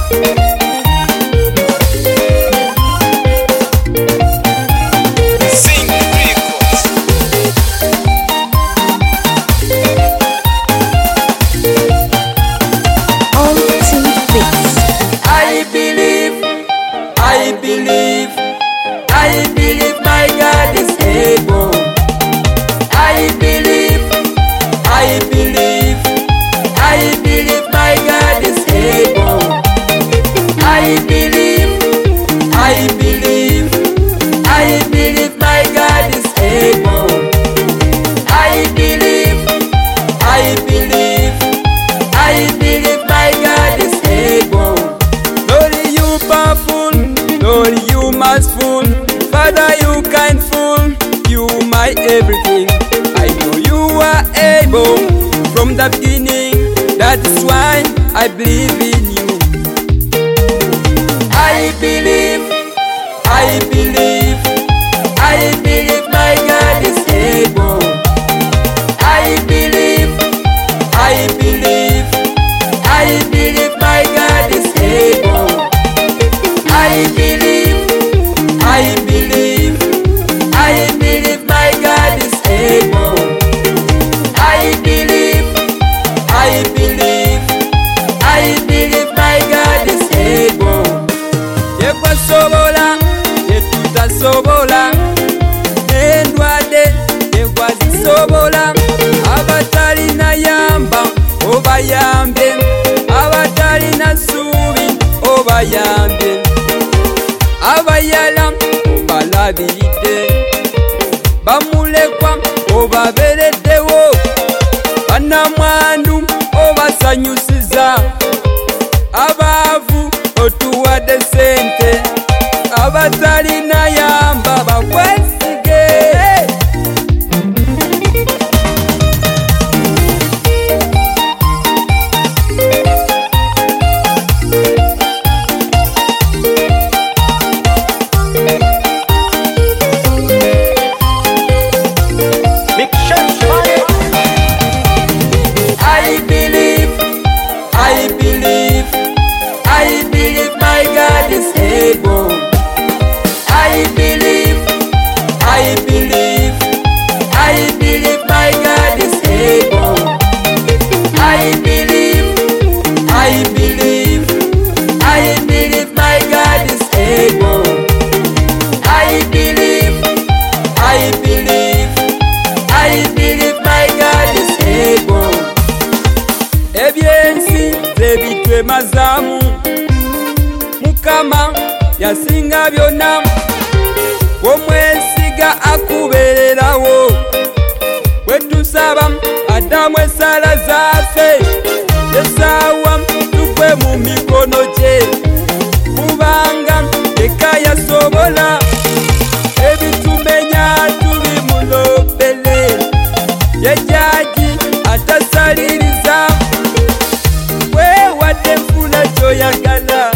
Father, you kindful, you my everything. I know you are able from the beginning. That is why I believe in you. I believe my God is able. I believe my God is able. I believe my God is able. I believe my God is able. Yekwasobola, yetutasobola, endwadde yekwazisobola. Abatalina yamba obayambye, abatalina ssuubi obayambye, abayala obalabiridde, bamulekwa obabereddewo, bannamwandu obasanyusiza, abaavu otuwadde sente, abatalina yamba bakwesige. Ebyensi zebitwe mazamu, Mukama yasinga byonna, omwesiga akubeererawo. Bwetusaba addamu essaala zaffe, essaawa tugwe mu mikono gye, kubanga eka yasobola ebitumenya tubimulobele. Ye jjaji atasaliriza, weewadde nfuna ky'oyagala.